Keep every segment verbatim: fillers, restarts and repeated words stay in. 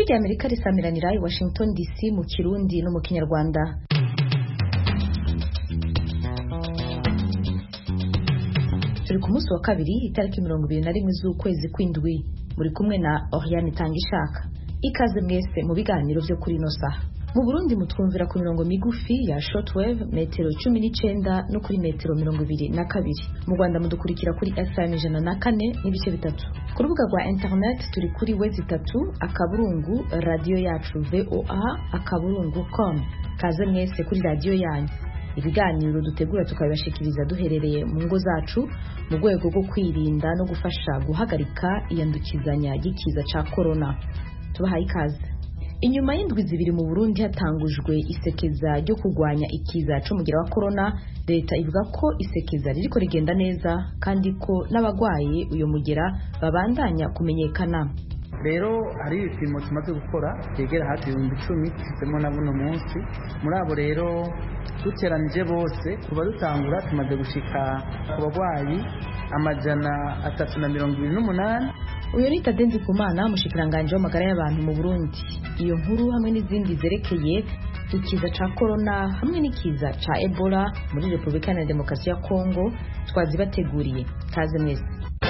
Ijwi rya Amerika risamiranira i Washington D C mu Kirundi no mu Kinyarwanda. Turi ku munsi wa kabiri itariki mirongo ibiri na rimwe z'ukwezi kw'indwi, muri kumwe na Oriane Tangishaka. Ikaze mwese mu biganiro byo kuri ino saha. Mu Burundi mutwumvira ku mirongo migufi ya shortwave metero cumi n'icenda no kuri metero mirongo ibiri na kabiri. Mu Rwanda mudukurikira kuri F M ijana na kane n'ibice bitatu. Ku rubuga rwa internet turi kuri wezi itatu akaburungu radio yacu V O A akaburungu com. Kaze mwese kuri radio yanyu. Ibiganiro dutegura tukabibashikiriza duherereye mu ngo zacu mu rwego rwo kwirinda no gufasha guhagarika iyandukizanya ry'ikiza ca corona. Tubahaye ikaze. Inyuma y'indwi zibiri mu Burundi hatangujwe isekeza ryo kurwanya ikiza c'umugira wa corona, leta ivuga ko isekeza ririko rigenda neza kandi ko n'abagwaye uyo mugera babandanya kumenyekana. Rero hari ibipimo tumaze gukora byegera hafi ibihumbi icumi dufitemo na buno munsi. Muri abo rero duteranije bose kuba dutangura tumaze gushika ku bagwayi amajana atatu na mirongo ibiri n'umunani. Uyo ni Tade Ndikumana, mushikiranganje w'amagara y'abantu mu Burundi. Iyo nkuru hamwe n'izindi zerekeye ikiza ca corona hamwe n'ikiza ca Ebola muri Republika ya Demokarasi ya Kongo twazibateguriye. Kaze mwese.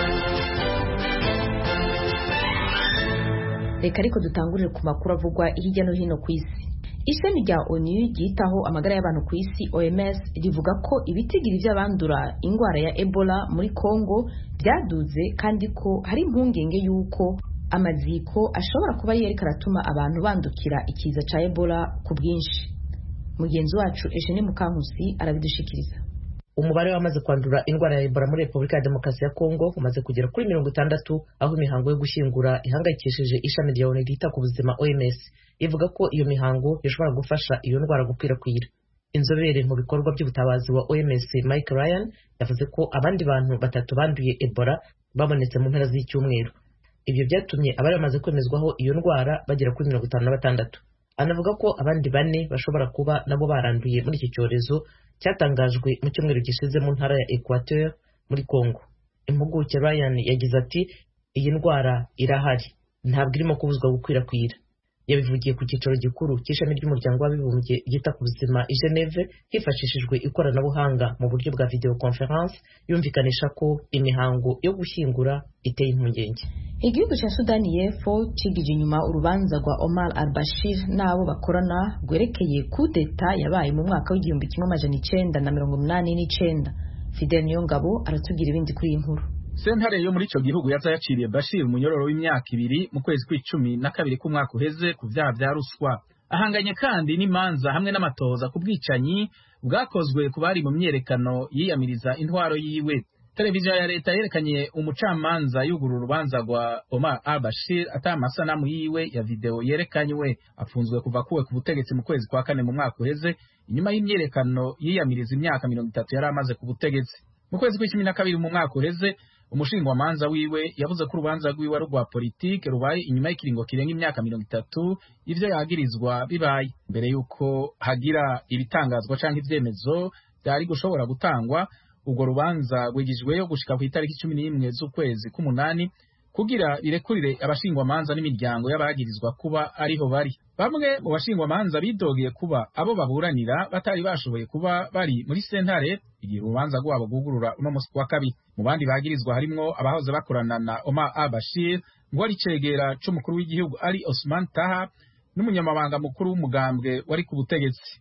Reka ariko dutangurire ku makuru avugwa hirya no hino ku isi. Ishami rya O N U ryitaho amagara y'abantu ku isi O M S rivuga ko ibitigiri by'abandura ingwara ya Ebola muri Kongo byaduze kandi ko hari impungenge yuko amaziko ashobora kuba yereka aratuma abantu bandukira ikiza ca Ebola ku bwinshi. Mugenzi wacu Eugene Mukankusi arabidushikiriza. Umubare wamaze kwandura ingwara ya Ebola muri Republika ya Demokarasi ya Kongo umaze kugera kuri mirongo itandatu, aho imihango yo gushyingura ihangayikishije ishami rya O N U ryita ku buzima O M S ivuga ko iyo mihango ishobora gufasha iyo ndwara gukwirakwira. Inzobere mu bikorwa by'ubutabazi wa O M S Mike Ryan yavuze ko abandi bantu batatu banduye Ebola babonetse mu mpera z'icyumweru. Ibyo byatumye abari bamaze kwemezwaho iyo ndwara bagera kuri mirongo itanu na batandatu. Anavuga ko abandi bane bashobora kuba nabo baranduye muri iki cyorezo cyatangajwe mu cyumweru gishize mu ntara ya Equateur muri Kongo. Impuguke Ryan yagize ati iyi ndwara irahari, ntabwo irimo kubuzwa gukwirakwira. Yabivugiye ku cyicaro gikuru cy'ishami ry'umuryango w'abibumbye ryita ku buzima i Geneve hifashishijwe ikoranabuhanga mu buryo bwa video conference, yumvikanisha ko imihango yo gushyingura iteye impungenge. Igihugu cya Sudani y'Epfo cigije inyuma urubanza rwa Omar al-Bashir n'abo bakorana rwerekeye kudeta yabaye mu mwaka w'igihumbi kimwe amajana icenda na mirongo umunani n'icenda. Fidel Niyongabo aratugira ibindi kuri iyi nkuru. Sentare yo muri ico gihugu yazayaciriye Bashir umunyororo w'imyaka ibiri mu kwezi kw'icumi na kabiri k'umwaka uheze ku vyaha vya ruswa. Ahanganye kandi n'imanza hamwe n'amatohoza ku bwicanyi bwakozwe ku bari mu myerekano yiyamiriza intwaro yiwe. Televiziyo ya leta yerekanye umucamanza yugurura urubanza rwa Omar al-Bashir ata amasanamu yiwe ya video yerekanywe. Afunzwe kuva kuwe ku butegetsi mu kwezi kwa kane mu mwaka uheze inyuma y'imyerekano yiyamiriza imyaka mirongo itatu yari amaze ku butegetsi. Mu kwezi kw'icumi na kabiri mu mwaka uheze umushingwamanza wiwe yavuze ko urubanza rwiwe ari rwa politike rubaye inyuma y'ikiringo kirenga imyaka mirongo itatu ivyo yagirizwa bibaye. Mbere yuko hagira ibitangazwa canke ivyemezo byari gushobora gutangwa, ubwo rubanza rwigijweyo gushika ku itariki cumi n'imwe z'ukwezi k'umunani kugira birekurire abashingwamanza n'imiryango y'abagirizwa kuba ariho bari. Bamwe mu bashingwamanza bidogeye kuba abo baburanira batari bashoboye kuba bari muri sentare igihe urubanza rwabo rwugurura uno musi wa kabiri. Mu bandi bagirizwa harimwo abahoze bakorana na Omar al-Bashir ngo ari cegera c'umukuru w'igihugu Ali Osman Taha n'umunyamabanga mukuru w'umugambwe wari ku butegetsi.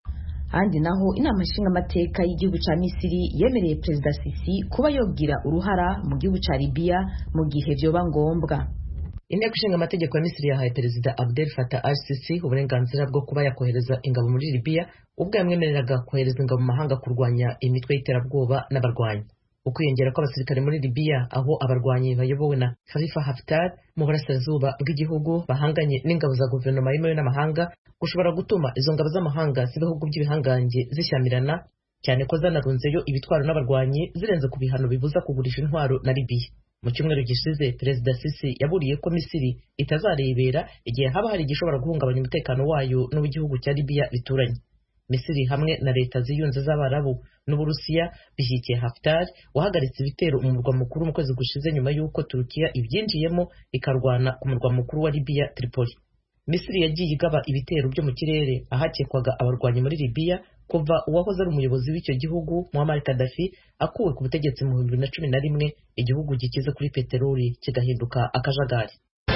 Andi naho inama nshingamateka y'igihugu ca Misiri yemereye Perezida Sisi kuba yogira uruhara mu gihugu ca Libya mu gihe vyoba ngombwa. Inteko ishinga amategeko ya Misiri yahaye Perezida Abdel Fattah al-Sisi uburenganzira bwo kuba yakohereza ingabo muri Libya ubwo yamwemereraga kohereza ingabo mu mahanga kurwanya imitwe y'iterabwoba n'abarwanyi. Ukwiyongera kw'abasirikare muri Libya aho abarwanyi bayobowe na Khalifa Haftar mu burasirazuba bw'igihugu bahanganye n'ingabo za guverinoma yemewe n'amahanga gushobora gutuma izo ngabo z'amahanga z'ibihugu by'ibihangange zishyamirana, cyane ko zanarunzeyo ibitwaro n'abarwanyi zirenze ku bihano bibuza kugurisha intwaro na Libya. Mu cyumweru gishize Perezida Sisi yaburiye ko Misiri itazarebera igihe haba hari igishobora guhungabanya umutekano wayo n'uw'igihugu cya Libya bituranye. Misiri hamwe na leta ziyunze z'Abarabu n'Uburusiya bishyigikiye Haftar wahagaritse ibitero mu murwa mukuru mu kwezi gushize nyuma y'uko Turukiya ibyinjiyemo ikarwana ku murwa mukuru wa Libya Tripoli. Misiri yagiye igaba ibitero byo mu kirere ahakekwaga abarwanyi muri Libya kuva uwahoze ari umuyobozi w'icyo gihugu Muammar Gaddafi akuwe ku butegetsi mu bihumbi bibiri na cumi na rimwe, igihugu gikize kuri peteroli kigahinduka akajagari.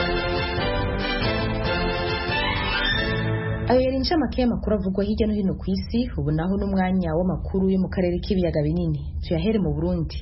Ayo yari incamake y'amakuru avugwa hirya no hino ku isi. Ubu naho n'umwanya w'amakuru yo mu karere k'ibiyaga binini, tuyahere mu Burundi.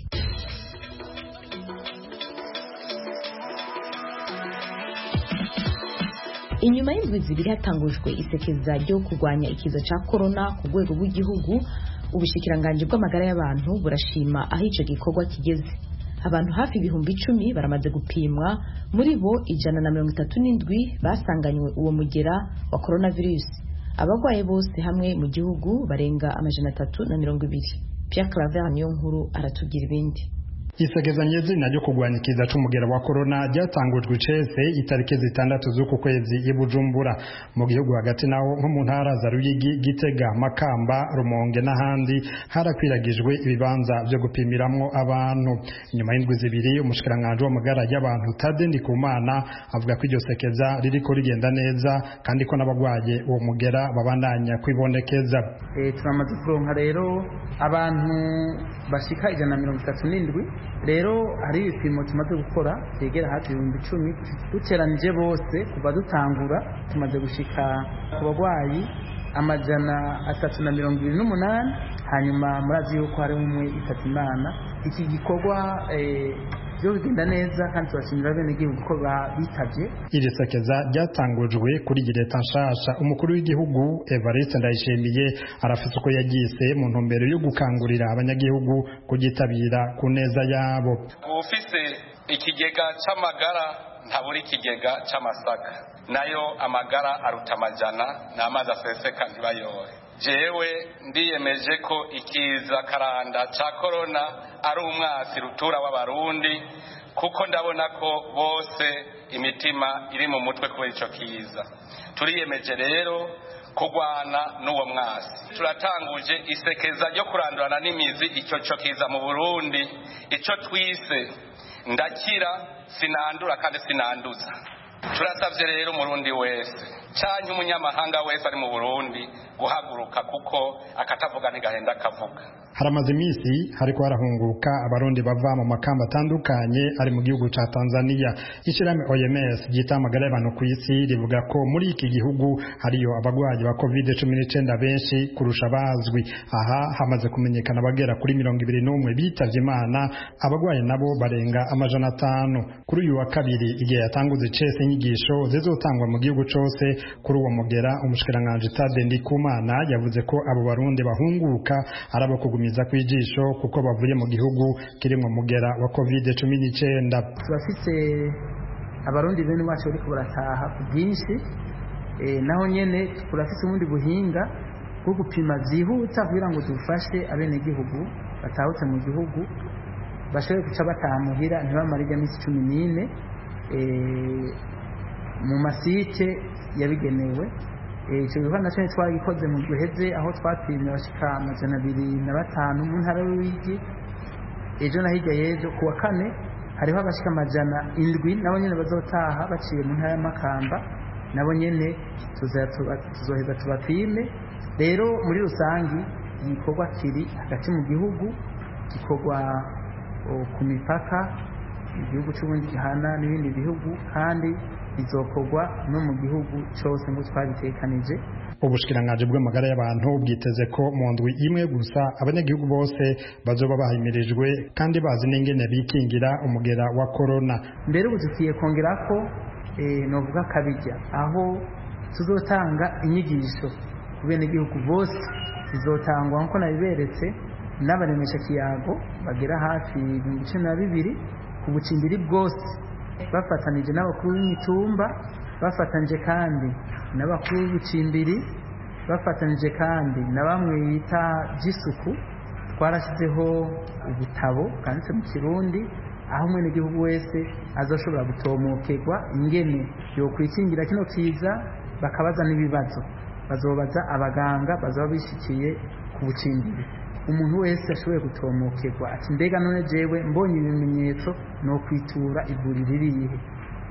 Inyuma y'indwi zibiri hatangujwe isekeza ryo kurwanya ikiza ca corona ku rwego rw'igihugu, ubushikiranganje bw'amagara y'abantu burashima aho ico gikorwa kigeze. Abantu hafi ibihumbi icumi baramaze gupimwa, muri bo ijana na mirongo itatu n'indwi basanganywe uwo mugera wa coronavirus. Abagwaye bose hamwe mu gihugu barenga amajana atatu na mirongo ibiri. Pierre Claver niyo nkuru aratubwira ibindi. Isegezanye zina ryo kurwanya ikiza c'umugera wa corona ryatangujwe icese itariki zitandatu z'uku kwezi i Bujumbura. Mu gihugu hagati naho nko mu ntara za Ruyigi, Gitega, Makamba, Rumonge n'ahandi harakwiragijwe ibibanza byo gupimiramwo abantu. Nyuma y'indwi zibiri umushikiranganje w'amagara y'abantu Tade Ndikumana avuga ko iryo sekeza ririko rigenda neza kandi ko n'abagwaye uwo mugera babandanya kwibonekeza. Eh turamaze kuronka rero abantu bashika ijana na mirongo itatu n'indwi. Rero hari ibipimo tumaze gukora byegera hafi ibihumbi icumi, duteranije bose kuva dutangura tumaze gushika ku bagwayi amajana atatu na mirongo ibiri n'umunani. Hanyuma murazi yuko hari umwe itatu imana. Iki gikorwa eh byo bigenda neza kandi turashimira bene igihugu ko bitavye. Iri sekeza ryatangujwe kuri leta nshasha. Umukuru w'igihugu Evariste Ndayishimiye arafite uko yagise mu ntumbero yo gukangurira abanyagihugu kugitabira ku neza yabo. Ufise ikigega c'amagara ntaburi ikigega c'amasaka, nayo amagara aruta amajana n'amazi aseseka ntibayore. Jewe ndiyemeje ko ikiza karanda ca corona ari umwasi rutura w'abarundi, kuko ndabona ko bose imitima iri mu mutwe kubera ico kiza. Turiyemeje rero kugwana n'uwo mwasi. Turatanguje isekeza ryo kurandurana n'imizi ico cyo kiza mu Burundi, ico twise ndakira sinandura kandi sinanduza. Turasavye rero umurundi wese canke umunyamahanga wese ari mu Burundi guhaguruka, kuko akatavuga ntigahenda kavuga. Haramaze imisi hariko harahunguka abarundi bava mu makamba atandukanye ari mu gihugu ca Tanzania. Ishirahamwe O M S ryita amagara y'abantu ku isi rivuga ko muri iki gihugu hariyo abagwayi ba covid cumi n'icyenda benshi kurusha bazwi. Aha hamaze kumenyekana abagera kuri mirongo ibiri n'umwe bitavye Imana, abagwayi nabo barenga amajana atanu. Kuri uyu wa kabiri igihe yatanguze cese inyigisho zizotangwa mu gihugu cose kuri uwo mugera, umushikiranganje Tade Ndikumana yavuze ko abo barundi bahunguka arabo kugumiza kwijisho kuko bavuye mu gihugu kirimo mugera wa covid cumi n'icyenda. Turafite abarundi bene bacu bariko barataha ku bwinshi, eh naho nyene turafite ubundi buhinga bwo gupima vyihuta kugira ngo dufashe abene gihugu batahutse mu gihugu bashobore kuca bataha muhira ntibamara iminsi cumi n'ine eh mu masite yabigenewe. Icyo gikorwa nacyo twagikoze mu guheze aho twapimye abashika amajana abiri na batanu mu ntara y'Uruyigi. Ejo na hirya y'ejo ku wa kane hariho abashika amajana indwi nabo nyene bazotaha baciye mu ntara y'Amakamba, nabo nyene tuzoheza tubapime. Rero muri rusangi igikorwa kiri hagati mu gihugu, gikorwa ku mipaka igihugu cy'ubundi gihana n'ibindi bihugu, kandi bizokorwa no mu gihugu cyose ngo twabitekanije. Ubushikiranganje bw'amagara y'abantu bwiteze ko mu ndwi imwe gusa abanyagihugu bose bazoba bahimirijwe kandi bazi n'ingene bikingira umugera wa corona. Mbere ubu tugiye kongera ko eh novuga kabijya aho tuzotanga inyigisho ku bene gihugu bose, zizotangwa nko nabiberetse n'abaremesha kiyago bagera hafi ibihumbi cumi na bibiri ku bucimbiri bwose, bafatanije n'abakuru b'imitumba, bafatanije kandi n'abakuru b'ubucimbiri, bafatanije kandi na bamwe yita by'isuku. Twarashyizeho ubutabo bwanditse mu Kirundi aho umwe n'igihugu wese azoshobora gutomokerwa ingene yo kwikingira kino kiza, bakabaza n'ibibazo bazobaza abaganga bazaba bishikiye ku bucimbiri. Umuntu wese ashoboye gutomokerwa ati mbega none jewe mbonye ibimenyetso no kwitura ivuriro ririhe,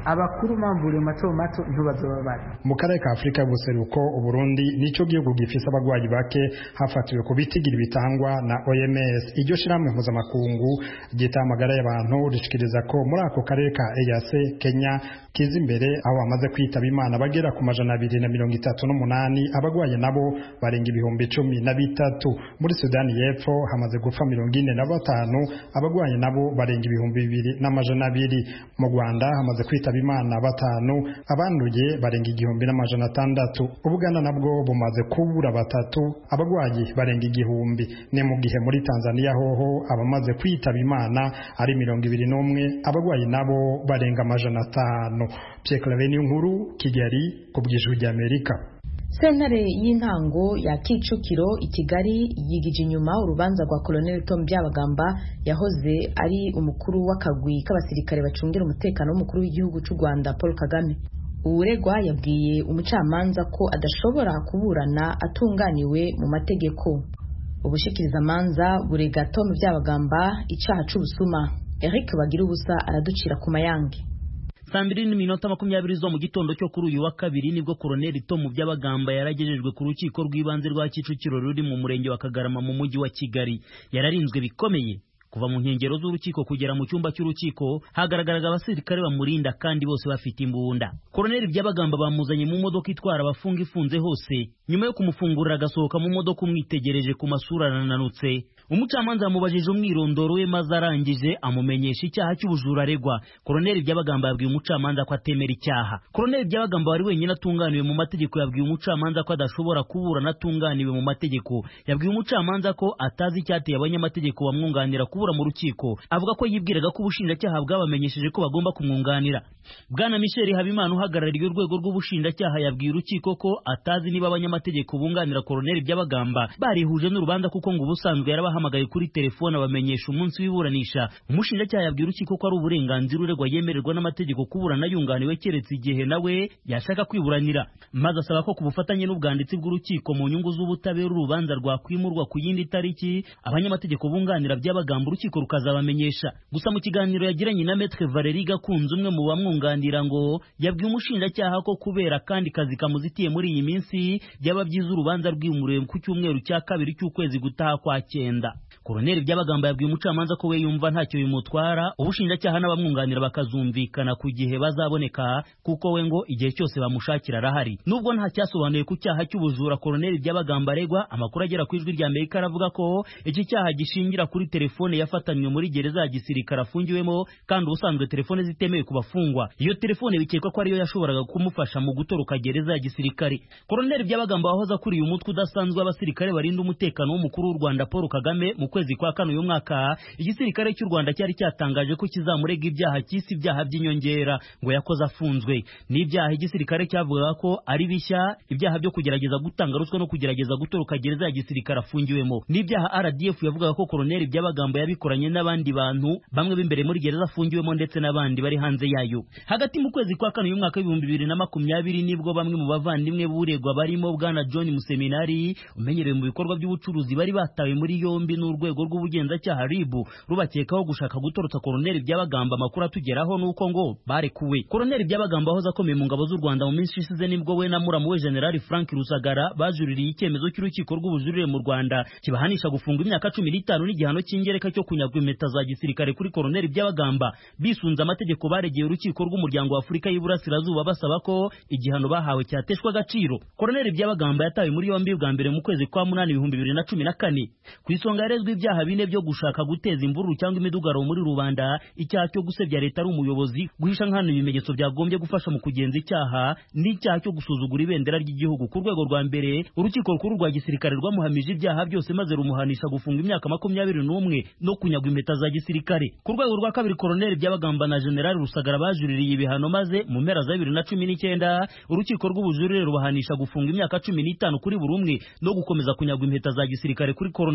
abakuru mavuriro mato mato ntibazoba bari. Mu karere ka Afurika y'ubuseruko Uburundi nico gihugu gifise abagwayi bake hafatiwe ku bitigira bitangwa na O M S. Iryo shiramwe mpuzamakungu ryita amagara y'abantu rishikiriza ko muri ako karere ka E A C Kenya kiza imbere aho bamaze kwitaba Imana bagera ku majana abiri na mirongo itatu n'umunani, abagwaye nabo barenga ibihumbi cumi na bitatu. Muri Sudani y'Epfo hamaze gupfa mirongo ine na batanu, abagwaye nabo barenga ibihumbi bibiri n'amajana abiri. Mu Rwanda hamaze kwitaba Imana batanu, abanduye barenga igihumbi n'amajana atandatu. Ubuganda nabwo bumaze kubura batatu, abagwayi barenga igihumbi. Ne mu gihe muri Tanzania hoho abamaze kwitaba Imana ari mirongo ibiri n'umwe, abagwayi nabo barenga amajana atanu. Pierre Claver Nkuru, Kigali, ku bw'Ijwi ry'Amerika. Sentare y'intango ya Kicukiro i Kigali yigije inyuma urubanza rwa Colonel Tom Byabagamba yahoze ari umukuru w'akagwi k'abasirikare bacungira umutekano w'umukuru w'igihugu cy'u Rwanda Paul Kagame. Uregwa yabwiye umucamanza ko adashobora kuburana atunganiwe mu mategeko. Ubushikirizamanza burega Tom Byabagamba icaha c'ubusuma. Eric Bagira ubusa araducira ku mayange. Saa mbiri n'iminota makumyabiri zo mu gitondo cyo kuri uyu wa kabiri nibwo Koloneli Tom Byabagamba yaragejejwe ku rukiko rw'ibanze rwa Kicukiro ruri mu murenge wa Kagarama mu mujyi wa Kigali. Yararinzwe bikomeye. Kuva mu nkengero z'urukiko kugera mu cyumba cy'urukiko hagaragaraga abasirikare bamurinda kandi bose bafite imbunda. Koloneli Byabagamba bamuzanye mu modoka itwara abafunga ifunze hose. Nyuma yo kumufungurira agasohoka mu modoka umwitegereje ku masura arananutse. Umucamanza yamubajije umwirondoro we maze arangije amumenyesha icyaha cy'ubujura aregwa. Koloneli Byabagamba yabwiye umucamanza ko atemera icyaha. Koloneli Byabagamba wari wenyine atunganiwe mu mategeko yabwiye umucamanza ko adashobora kuburana atunganiwe mu mategeko. Yabwiye umucamanza ko atazi icyateye abanyamategeko bamwunganira kubura mu rukiko. Avuga ko yibwiraga ko ubushinjacyaha bwabamenyesheje ko bagomba kumwunganira. Bwana Michel Habimana uhagarariye urwego rw'ubushinjacyaha yabwiye urukiko ko atazi niba abanyamategeko bunganira Koloneli Byabagamba barihuje n'urubanza kuko ngo ubusanzwe yarabahamagaye kuri telefone abamenyesha umunsi w'iburanisha. Umushinjacyaha yabwiye urukiko ko ari uburenganzira uregwa yemererwa n'amategeko kuburana yunganiwe keretse igihe nawe yashaka kwiburanira. Maze asaba ko ku bufatanye n'ubwanditsi bw'urukiko mu nyungu z'ubutabera urubanza rwakwimurwa ku yindi tariki abanyamategeko bunganira Byabagamba urukiko rukazabamenyesha. Gusa mu kiganiro yagiranye na Maître Valérie Gakunze umwe mu bamwunganira ngo yabwiye umushinjacyaha ko kubera kandi kazi kamuzitiye muri iyi minsi byaba byiza urubanza rwimuriwe ku cyumweru cya kabiri cy'ukwezi gutaha kwa cyenda. Koloneli Byabagamba yabwiye umucamanza ko we yumva ntacyo bimutwara ubushinjacyaha n'abamwunganira bakazumvikana ku gihe bazaboneka kuko we ngo igihe cyose bamushakira arahari. Nubwo nta cyasobanuye ku cyaha cy'ubujura Koloneli Byabagamba aregwa, amakuru agera ku Ijwi ry'Amerika aravuga ko iki cyaha gishingira kuri telefone yafatanywe muri gereza ya gisirikare afungiwemo kandi ubusanzwe telefone zitemewe ku bafungwa. Iyo telefone bikekwa ko ariyo yashoboraga kumufasha mu gutoroka gereza ya gisirikare. Koloneli Byabagamba wahoze akuriye umutwe udasanzwe abasirikare barinda umutekano w'umukuru w'u Rwanda Paul Kagame mu kwezi kwa kane uyu mwaka, igisirikare cy'u Rwanda cyari cyatangaje ko kizamurega ibyaha cy'isi ibyaha by'inyongera ngo yakoze afunzwe. N'ibyaha igisirikare cyavugaga ko ari bishya, ibyaha byo kugerageza gutanga ruswa no kugerageza gutoroka gereza ya gisirikare afungiwemo. N'ibyaha R D F yavugaga ko Koloneli Byabagamba yabikoranye n'abandi bantu bamwe b'imbere muri gereza afungiwemo ndetse n'abandi bari hanze yayo. Hagati mu kwezi kwa kane uyu mwaka w'ibihumbi bibiri na makumyabiri nibwo bamwe mu bavandimwe buregwa barimo Bwana John Museminari umenyerewe mu bikorwa by'ubucuruzi bari batawe muri yombi n'urwego rw'ubugenzacyaha R I B rubakekaho gushaka gutorotsa Koloneli Byabagamba. Amakuru atugeraho nuko ngo barekuwe. Koloneli Byabagamba ahoza akomeye mu ngabo z'u Rwanda mu minsi ishize nibwo we na muramu we General Frank Rusagara bajuririye icyemezo cy'urukiko rw'ubujurire mu Rwanda kibahanisha gufunga imyaka cumi n'itanu n'igihano cy'ingereka cyo kunyagwa impeta za gisirikare kuri Koloneli Byabagamba. Bisunze amategeko baregeye urukiko rw'umuryango wa Afurika y'Iburasirazuba basaba ko igihano bahawe cyateshwa agaciro. Koloneli Byabagamba yatawe muri yombi bwa mbere mu kwezi kwa munani ibihumbi bibiri na cumi na kane. Ku isonga yarezwe ibyaha bine byo gushaka guteza imvururu cyangwa imidugaro muri rubanda, icyaha cyo gusebya leta ari umuyobozi, guhisha nkana ibimenyetso byagombye gufasha mu kugenza icyaha, n'icyaha cyo gusuzugura ibendera ry'igihugu. Ku rwego rwa mbere urukiko rukuru rwa gisirikare rwamuhamije ibyaha byose maze rumuhanisha gufunga imyaka makumyabiri n'umwe no kunyagwa impeta za gisirikare. Ku rwego rwa kabiri Koloneli Byabagamba na General Rusagara bajuririye ibihano maze mu mpera za bibiri na cumi n'icyenda urukiko rw'ubujurire rubahanisha gufunga imyaka cumi n'itanu kuri buri umwe no gukomeza kunyagwa impeta za gisirikare kuri Koloneli Byabagamba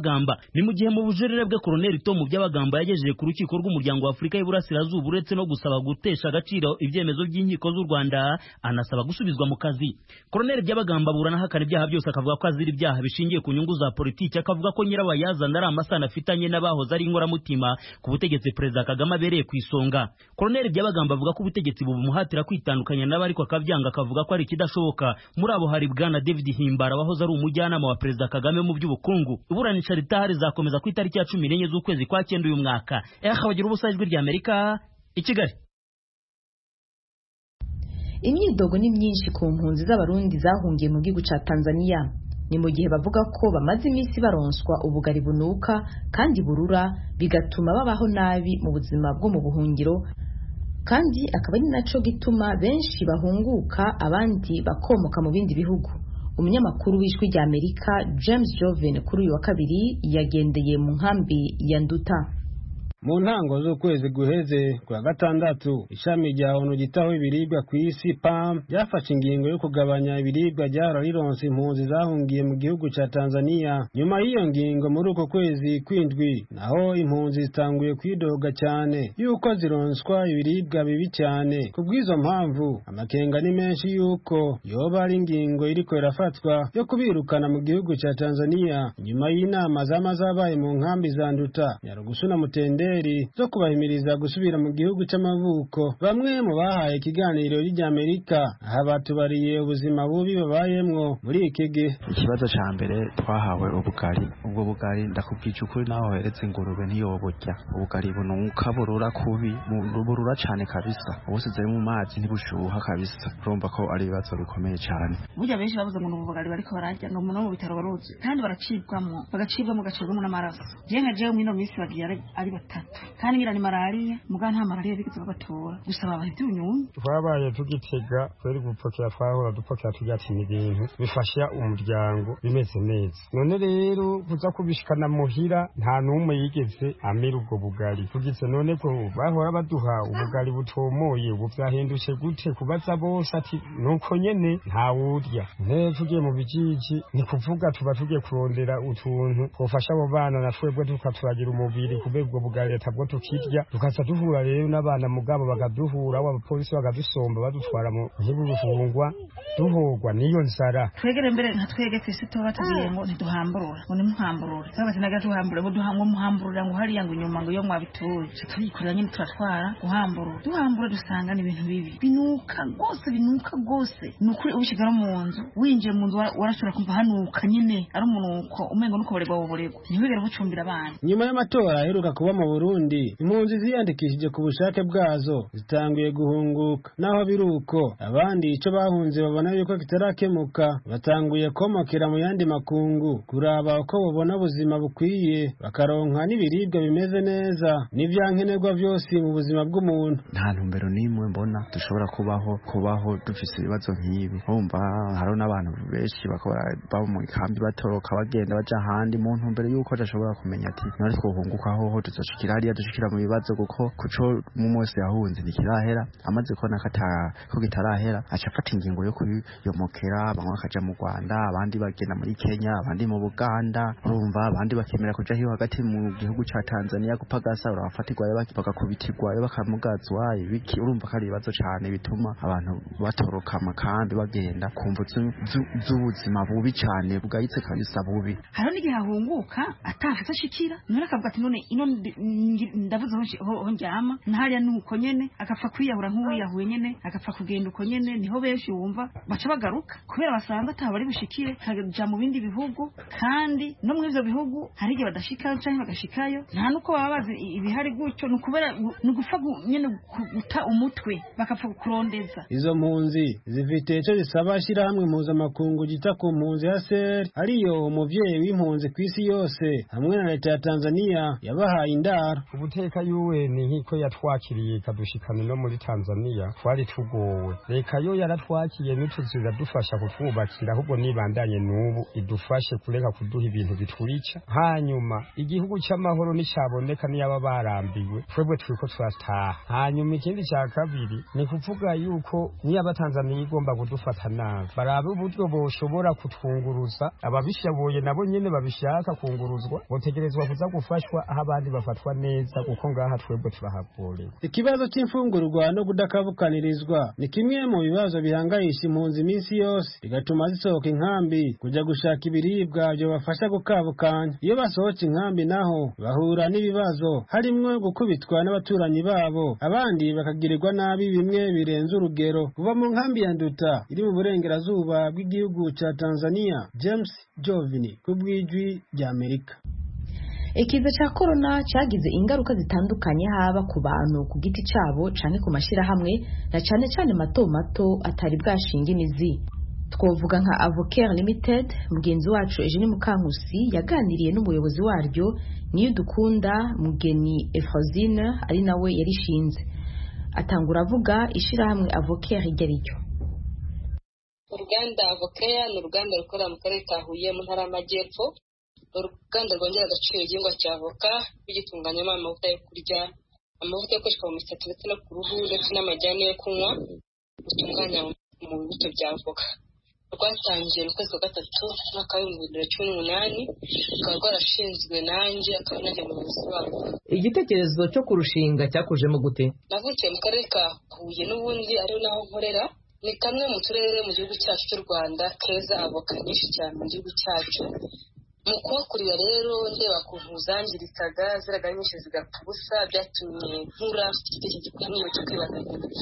Byabagamba. Ni mu gihe mu bujurire bwe Colonel Tom Byabagamba yagejeje ku rukiko rw'umuryango wa Afurika y'Iburasirazuba uretse no gusaba gutesha agaciro ibyemezo by'inkiko z'u Rwanda, anasaba gusubizwa mu kazi. Colonel Byabagamba aburana hakana ibyaha byose, akavuga ko azira ibyaha bishingiye ku nyungu za politiki, akavuga ko nyirabayazana ari amasano afitanye n'abahoze ari inkoramutima ku butegetsi Perezida Kagame abereye ku isonga. Colonel Byabagamba avuga ko ubutegetsi bumuhatira kwitandukanya n'abo ariko akavyanga, akavuga ko ari kidashoboka. Muri abo hari Bwana David Himbara wahoze ari umujyanama wa Perezida Kagame mu by'ubukungu. Iburanisha ritahari zakomeza ku itariki ya cumi n'enye z'ukwezi kwa cyenda uyu mwaka. Bagira ubusa ijwi rya Amerika i Kigali. Imyidogo ni myinshi ku mpunzi z'abarundi zahungiye mu gihugu ca Tanzania. Ni mu gihe bavuga ko bamaze iminsi baronswa ubugari bunuka kandi burura, bigatuma babaho nabi mu buzima bwo mu buhungiro, kandi akaba ari naco gituma benshi bahunguka abandi bakomoka mu bindi bihugu. Umunyamakuru w'ijwi rya Amerika James Joven kuri uyu wa kabiri yagendeye mu nkambi ya Nduta. Mu ntango z'ukwezi guheze kwa gatandatu, ishami rya ONU gitaho ibiribwa ku isi P A M ryafashe ingingo yo kugabanya ibiribwa ryararironse impunzi zahungiye mu gihugu ca Tanzania. Nyuma y'iyo ngingo muri uko kwezi kwindwi, naho impunzi zitanguye kwidoga cyane yuko zironswa ibiribwa bibi cyane. Kubw'izo mpamvu amakenga ni menshi yuko yoba ari ingingo iriko irafatwa yo kubirukana mu gihugu ca Tanzania, nyuma y'inama zamazabaye mu nkambi za Nduta, Nyarugusu na Mutenderi zo kubahimiriza gusubira mu gihugu c'amavuko. Bamwe mu bahaye ikiganiro ry'I Amerika aha batubariye ubuzima bubi babayemwo muri iki gihe. Ikibazo ca mbere twahawe ubugari, ubwo bugari ndakubwije ukuri naho heretse ingurube ntiyoburya. Ubugari bunuka burura kubi, burura cane kabisa, ubusize mu mazi ntibushuha kabisa. Urumva ko ari ibibazo bikomeye cane. Burya benshi bavuze ngo ubugari bariko bararya no mu bitaro baruzi, kandi baracibwamwo bagacibwamo gacibwamo n'amaraso. Je nka jewe mwino misi bagiye ari batatu, kandi ngira ni malaria, muga nta malaria bigeze babatora, gusa babaye ibyunyunyu. Twabaye tugitega twari gupokera, twahora dupokera tugatina ibintu bifasha umuryango bimeze neza. None rero kuza kubishikana muhira nta numwe yigeze amira ubwo bugari. Tugize none ko bahora baduha ubugari butomoye, ubu vyahindutse gute? Kubaza bose ati nuko nyene nta wurya. Ne tugiye mu bijiji ni kuvuga tuba tugiye kurondera utuntu twofasha abo bana na twebwe tukaturagira umubiri kubera ubwo bugari tabwo tukirya, tukaza duhura rero n'abana mugabo bagaduhura, abapolisi bagadusomba badutwara mu nk'ubufungwa duhogwa niyo nzara. Twegere mbere nka twege twese tuba tugiye ngo ntiduhamburura, ngo nimuhamburure twaba sinaga tuhambure ngo duhamwe muhamburura ngo hariya ngo nyuma ngo yo mwabituye tuyikorera nyine turatwara guhamburura. Duhambura dusanga ni ibintu bibi binuka gose, binuka gose. Nukuri ubishigara mu nzu, winjiye mu nzu warashobora kumva hanuka nyine ari umunuko umengo nuko baregwa boborego, ntibigere bucumbira abana. Nyuma y'amatora aheruka kuba mu Burundi, impunzi ziyandikishije ku bushake bwazo zitanguye guhunguka. Naho biruko abandi ico bahunze babona yuko kitarakemuka, batanguye komokera mu yandi makungu kuraba uko babona ubuzima bukwiye, bakaronka n'ibiribwa bimeze neza n'ivyankenerwa vyose mu buzima bw'umuntu. Nta ntumbero nimwe mbona dushobora kubaho kubaho dufise ibibazo nk'ibi. Umva haro n'abantu benshi bakora baba mu kambi batoroka bagenda baja handi mu ntumbero yuko adashobora kumenya ati nari twohunguka hoho tuzoshikira hariya dushikira mu bibazo, kuko kuco mu munsi yahunze ntikirahera. Amaze kubona kata ko gitarahera aca afata ingingo yo kuyomokera, bamwe bakaja mu Rwanda, abandi bagenda muri Kenya, abandi mu Buganda, urumva abandi bakemera kuja hiyo hagati mu gihugu ca Tanzania gupagasa, urafatirwayo bakakubitirwayo bakamugazwa ibiki. Urumva ko ari ibibazo cane bituma abantu batoroka amakambi bagenda kumva z'ubuzima bubi cane bwahitse kabisa bubi. Haro n'igihe ahunguka atafite ashikira none akavuga ati none ino ndavuze ho njyama ntariya nuko nyene agapfa kwiyahura nk'uwiyahuye nyene agapfa kugenda uko nyene. Niho benshi wumva baca bagaruka kubera basanga ataba bari bushikire kaja mu bindi bihugu, kandi no mu ivyo bihugu hari igihe badashika canke bagashikayo nta nuko baba bazi ibihari gutyo, nukubera nugufa nyene guta umutwe bakapfa kurondeza. Izo mpunzi zifite ico zisaba shira hamwe mpuzamakungu gita ku mpunzi ya ser ariyo umuvyeyi w'impunzi kw'isi yose hamwe na leta ya Tanzania yabahaye indaro urubyaro. Ubuteka yuwe ni nkiko yatwakiriye kadushikana no muri Tanzania twari tugowe. Reka yo yaratwakiye n'utuzira dufasha kutwubakira ahubwo nibandanye n'ubu idufashe kureka kuduha ibintu biturica. Hanyuma igihugu cy'amahoro nicaboneka niyaba barambiwe twebwe twiko twataha. Hanyuma ikindi cya kabiri ni kuvuga yuko niyaba Tanzania igomba kudufata nabi barabe uburyo boshobora kutwunguruza ababishaboye nabo nyene babishaka kunguruzwa botegerezwa kuza gufashwa aho abandi bafatwa neza kuko ngaha twebwe turahagore. Ikibazo cy'imfungurwa no kudakabukanirizwa ni kimwe mu bibazo bihangayisha impunzi iminsi yose bigatuma zisohoka inkambi kujya gushaka ibiribwa byo bafasha gukabukanya. Iyo basohotse inkambi naho bahura n'ibibazo harimwo gukubitwa n'abaturanyi babo, abandi bakagirirwa nabi bimwe birenze urugero. Kuva mu nkambi ya Nduta iri mu burengerazuba bw'igihugu ca Tanzania, James Jovini kubwijwi rya Amerika. Ikiza cha corona cyagize ingaruka zitandukanye haba ku bantu ku giti cyabo cyane ku mashira hamwe na cyane cyane mato mato atari bwashinga imizi. Twovuga nka Avocare Limited, mugenzi wacu Eugene Mukankusi yaganiriye n'umuyobozi waryo niyo dukunda Mugeni Efrozine ari nawe yarishinze. Atangura avuga ishirahamwe Avocare ryaricyo. Uruganda Avocare ni uruganda rukora mu karere ka Huye mu ntara y'Amajyepfo. Uruganda rwongera agaciro igihingwa cya avoka bigitunganyamo amavuta yo kurya, amavuta akoreshwa mu misatsi ndetse no ku ruhu ndetse n'amajyane yo kunywa rutunganya mu bibuto bya avoka. Rwatangiye mu kwezi kwa gatatu mwaka w'ibihumbi bibiri na cumi n'umunani rukaba rwarashinzwe nanjye akaba nanjye umuyobozi warwo. Igitekerezo cyo kurushinga cyakujemo gute? Navukiye mu karere ka Huye n'ubundi ariho naho nkorera. Ni kamwe mu turere mu gihugu cyacu cy'u Rwanda keza avoka nyinshi cyane mu gihugu cyacu. Mu kuhakurira rero ndeba kuntu zangirikaga ziraga nyinshi zigapfa ubusa byatumye nkura igiti gikomeye cyo kwibaza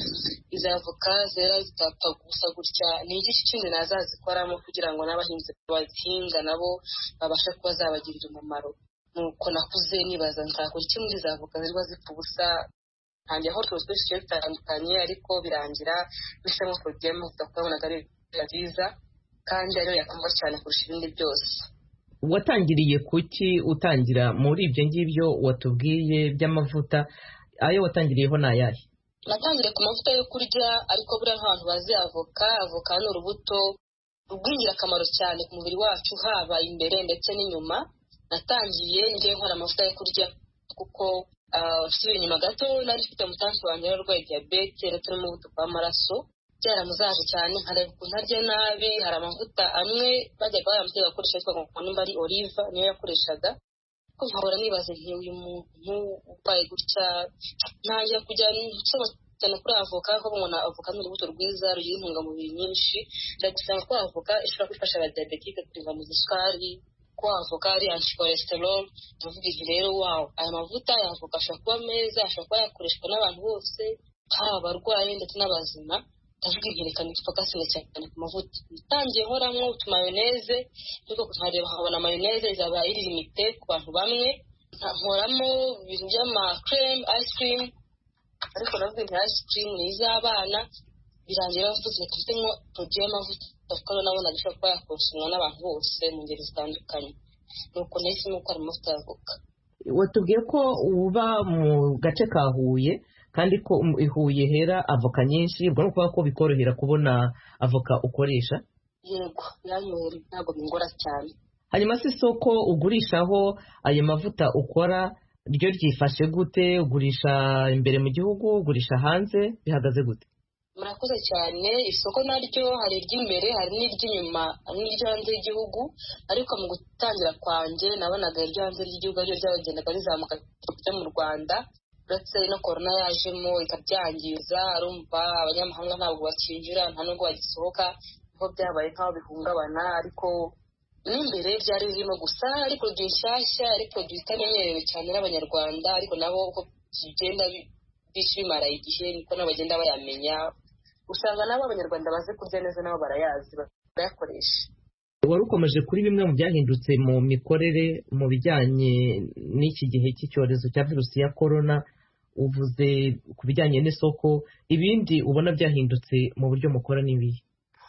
izo avoka zera zitapfa gusa gutya ni igiki kindi nazazikoramo kugira ngo n'abahinzi bazihinga nabo babashe kuba zabagirira umumaro. Nuko nakuze nibaza nzakora iki muri izo avoka zirwa zipfa ubusa. Ntangiye aho twose twese bitandukanye ariko birangira bisemo porogaramu tukabonaga ari nziza kandi ariyo yakumva cyane kurusha ibindi byose. Watangiriye kuki utangira muri ibyo ngibyo watubwiye by'amavuta? Ayo watangiriyeho ni ayahe? Natangiriye ku mavuta yo kurya ariko buriya nk'abantu bazi avoka avoka ni urubuto rw'ingirakamaro cyane ku mubiri wacu haba imbere ndetse n'inyuma. Natangiye ngiye nkora amavuta yo kurya kuko nsubira inyuma gato nari mfite umutansi wanjye warwaye diyabete ndetse n'umuvuduko w'amaraso byaramuzaje cyane nkareba ukuntu arya nabi. Hari amavuta amwe bajyaga baramutega bakoresha yitwa ngo nimba ari oliva niyo yakoreshaga ko nkahora nibaza nti uyu muntu ubaye gutya. Ntangira kujya nsoma cyane kuri avoka ko umuntu avoka ni urubuto rwiza rugira intungamubiri nyinshi. Ndagusanga ko avoka ishobora gufasha abadiyabetike kurinda mu isukari, ko avoka ari anti-cholesterol. Ndavuga nti rero wow, aya mavuta ya avoka ashobora kuba meza, ashobora kuba yakoreshwa n'abantu bose haba abarwayi ndetse n'abazima. Ndavuga nti reka nifokasire cyane ku mavuta. Natangiye nkoramo utumayoneze ariko nkareba nkabona mayoneze izaba iri limite ku bantu bamwe. Nkoramo ibintu by'ama cream, ice cream ariko navuga nti ice cream ni iz'abana. Birangira bavuze ko mfitemo produit y'amavuta kuko nabona gishobora kuba yakonsumwa n'abantu bose mu ngeri zitandukanye. Nuko nahisemo gukora amavuta y'avoka. Watubwiye ko uba mu gace ka Huye kandi ko ihuye hera avoka nyinshi, ubwo nuko ko bikorohera kubona avoka ukoresha? Yego, yanyohera ntabwo bingora cyane. Hanyuma se isoko ugurishaho ayo mavuta ukora ryo ryifashe gute? Ugurisha imbere mu gihugu, ugurisha hanze, bihagaze gute? Murakoze cyane. Isoko naryo hari iry'imbere hari n'iry'inyuma n'iryo hanze y'igihugu, ariko mu gutangira kwanjye nabonaga iryo hanze y'igihugu aryo ryagendaga rizamuka kujya mu Rwanda. Uretse no corona yajemo ikabyangiza, arumva abanyamahanga ntabwo bakinjira nta nubwo bagisohoka, niho byabaye nk'aho bihungabana. Ariko n'imbere byari birimo gusa ari produit nshyashya, ari produit itamenyerewe cyane n'abanyarwanda, ariko nabo uko bigenda bishimara igihe niko n'abagenda bayamenya. Usanga nabo abanyarwanda bazi kurya neza nabo barayazi barayakoresha. Wari ukomeje kuri bimwe mu byahindutse mu mikorere mu bijyanye n'iki gihe cy'icyorezo cya virusi ya corona. Uvuze ku bijyanye n'isoko, ibindi ubona byahindutse mu buryo mukora n'ibihe?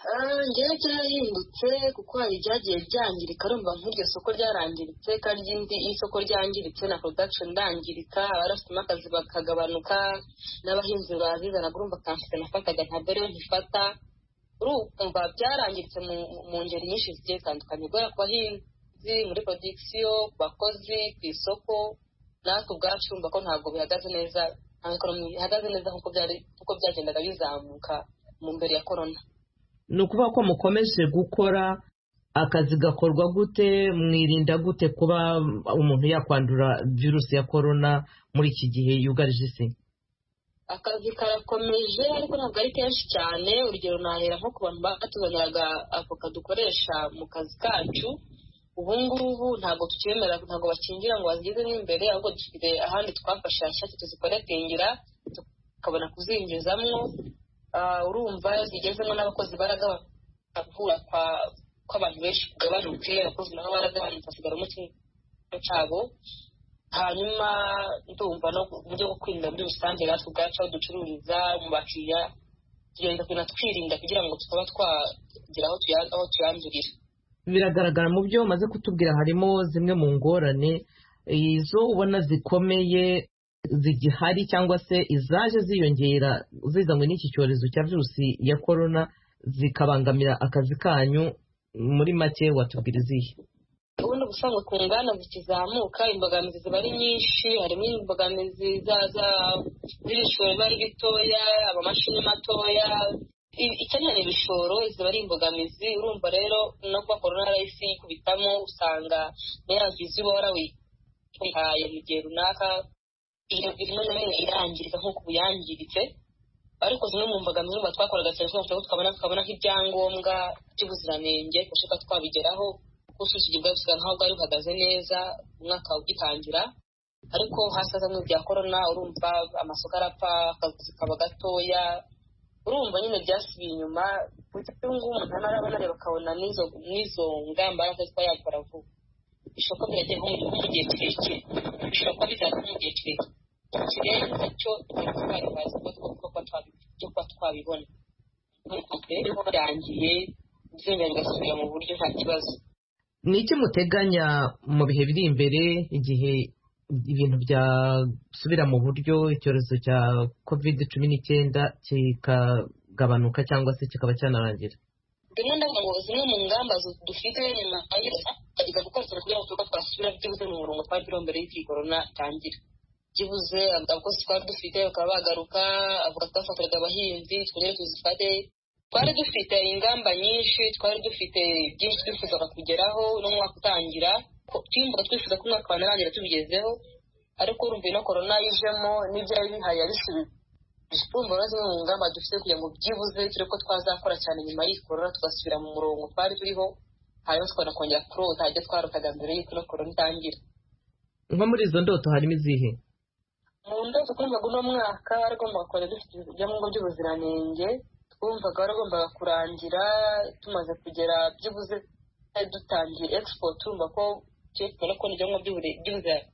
ngewe byarahindutse kuko hari ibyagiye byangirika urumva nk'iryo soko ryarangiritse kandi irindi isoko ryangiritse na production ndangirika abarafitemo akazi bakagabanuka n'abahinzi bazizanaga urumva kansite nafataga ntabwo ariyo nkifata urumva byarangiritse mu ngeri nyinshi zigiye zitandukanye guhera ku bahinzi muri production ku bakozi ku isoko natwe ubwacu urumva ko ntabwo bihagaze neza nta ekonomi ihagaze neza nk'uko byari kuko byagendaga bizamuka mu mbere ya corona. Ni ukuvuga ko mukomeje gukora akazi gakorwa gute mwirinda gute kuba umuntu yakwandura virusi ya corona muri iki gihe yugarije isi? Akazi karakomeje ariko ntabwo ari kenshi cyane urugero nahera nko ku bantu batuzaniraga avoka dukoresha mu kazi kacu ubu ngubu ntabwo tukemera ntabwo bakingira ngo bazigezemo imbere ahubwo dufite ahandi twafashe hashyashya tuzikoretingira tukabona kuzinjizamwo urumva zigezemo n'abakozi baragabura kw'abantu benshi kugabanuke abakozi nabo baragabanutse hasigaramo kimwe cyabo hanyuma ndumva no uburyo bwo kwirinda muri rusange natwe ubwacu aho ducururiza mu bakiriya tugenda tugenda twirinda kugira ngo tukaba twagira aho tuyandurira. Biragaragara mu byo umaze kutubwira harimo zimwe mu ngorane izo ubona zikomeye zigihari cyangwa se izaje ziyongera zizanywe n'iki cyorezo cya virusi ya corona zikabangamira akazi kanyu muri make watubwira izihe? Ubundi ubusanzwe ku nganda zikizamuka imbogamizi ziba ari nyinshi harimo imbogamizi z'ibishoro biba ari bitoya amamashini matoya ikenera ibishoro ziba ari imbogamizi urumva rero no kuba corona yarahise yikubitamo usanga niya vizi uba warawihaye mu gihe runaka rimwe na rimwe irangirika nk'uko ubu yangiritse ariko zimwe mu mbogamizi n'ubu twakoraga cyane twabona tukabona tukabona nk'ibyangombwa by'ubuziranenge gushaka twabigeraho kuko usushije bwabisiga nkaho bwari buhagaze neza umwaka ugitangira ariko hasaza mu bya corona urumva amasoko arapfa akazi kaba gatoya urumva nyine byasubiye inyuma kuko ubu umuntu arabona rero akabona n'izo n'izo ngamba aratse twayakora vuba ishoka biragiye nko mu gihe kirekire ishoka bizaza mu gihe kirekire kirenze cyo twari bazi ko twabibona rero byangiye byongera bigasubira mu buryo nta kibazo. Ni iki muteganya mu bihe biri imbere igihe ibintu byasubira mu buryo icyorezo cya covid cumi n'icyenda kikagabanuka cyangwa se kikaba cyanarangira? Rimwe ndavuga ngo zimwe mu ngamba dufite nyuma yagize gukorera kugira ngo tuba twasubira byibuze mu murongo twari turi mbere y'iki corona itangira byibuze abakozi twari dufite bakaba bagaruka avuga twafatiraga abahinzi twongere tuzifate twari dufite ingamba nyinshi twari dufite byinshi twifuzaga kugeraho n'umwaka utangira twimbuka twifuza ko umwaka wanarangira tubigezeho ariko urumva ino corona yijemo n'ibyari bihari yabisubiza urumva rero zimwe mu ngamba dufite kugira ngo byibuze turi ko twazakora cyane nyuma y'iyi corona tugasubira mu murongo twari turiho hanyuma tukabona kongera kurota ibyo twarotaga mbere y'uko ino corona itangira. Nko muri izo ndoto harimo izihe? Mu ndoto twumvaga uno mwaka waragombaga kongera dufite ibyangombwa by'ubuziranenge twumvaga waragombaga kurangira tumaze kugera byibuze dutangiye export turumva ko cyekora ko n'ibyangombwa by'ubuziranenge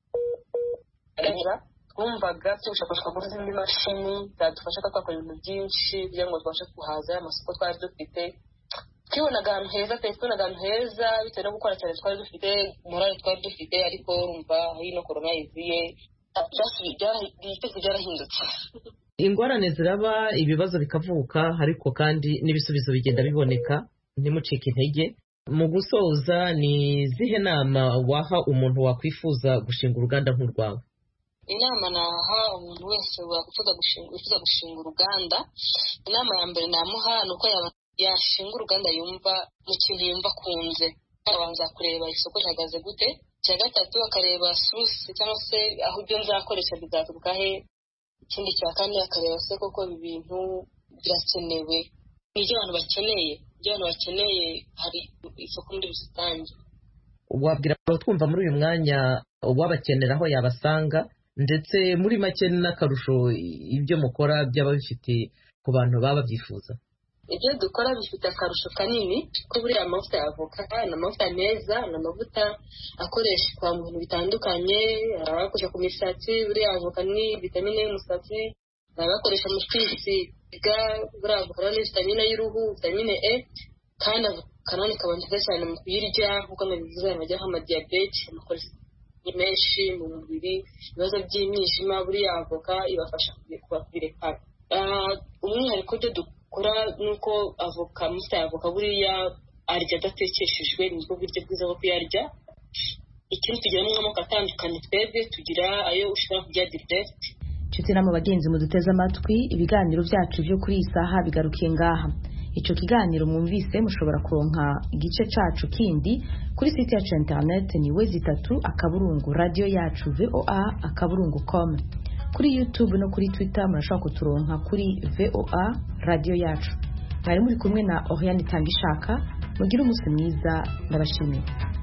twumvaga tushakashwa muri zindi mashini zadufasha ko twakora ibintu byinshi kugira ngo tubashe kuhaza amasoko twari dufite twibonaga ahantu heza pe twibonaga ahantu heza bitewe no gukora cyane twari dufite morale twari dufite ariko urumva hino corona yiziye byarahindutse. Ingorane ziraba ibibazo bikavuka ariko kandi n'ibisubizo bigenda biboneka ntimucike intege. Mu gusoza ni zihe nama waha umuntu wakwifuza gushinga uruganda nk'urwawe? Inama naha umuntu wese wakwifuza gushinga gushinga uruganda inama ya mbere namuha ni uko yashinga uruganda yumva mu kintu yumva akunze abanza kureba isoko rihagaze gute cya gatatu akareba source cyangwa se aho ibyo nzakoresha bizaturuka he ikindi cya kane akareba se koko ibi bintu birakenewe n'ibyo abantu bakeneye ibyo abantu bakeneye hari isoko muri rusange. Wabwira twumva muri uyu mwanya wabakenera aho yabasanga ndetse muri make n'akarusho ibyo mukora byaba bifite ku bantu baba babyifuza? Ibyo dukora bifite akarusho kanini ko buriya amavuta ya avoka ni amavuta meza ni amavuta akoreshwa mu bintu bitandukanye abakoresha ku misatsi buriya avoka ni vitamine y'umusatsi abakoresha mu kwisiga ga buriya avoka ni vitamine y'uruhu vitamine E kandi avoka ikaba nziza cyane mu kuyirya nk'uko nabivuze hajyaho amadiyabete amakolesteroli menshi mu mubiri ibibazo by'imyijima buriya avoka ibafasha kubireka umwihariko byo dukora nuko avoka musa avoka buriya arya adatekeshejwe nibwo buryo bwiza bwo kuyarya. Ikindi tugiramo amoko atandukanye twebwe tugira ayo ushobora kurya direct. Nshuti namwe bagenzi muduteze amatwi ibiganiro byacu byo kuri iyi saha bigarukiye ngaha. Ico kiganiro mwumvise mushobora kuronka igice cacu kindi kuri site yacu internet ni wezi itatu akaburungu radio yacu voa akaburungu com. Kuri YouTube no kuri Twitter murashobora kuturonka kuri voa radio yacu. Mwari muri kumwe na Oriane Tangishaka. Mugira umunsi mwiza ndabashimiye.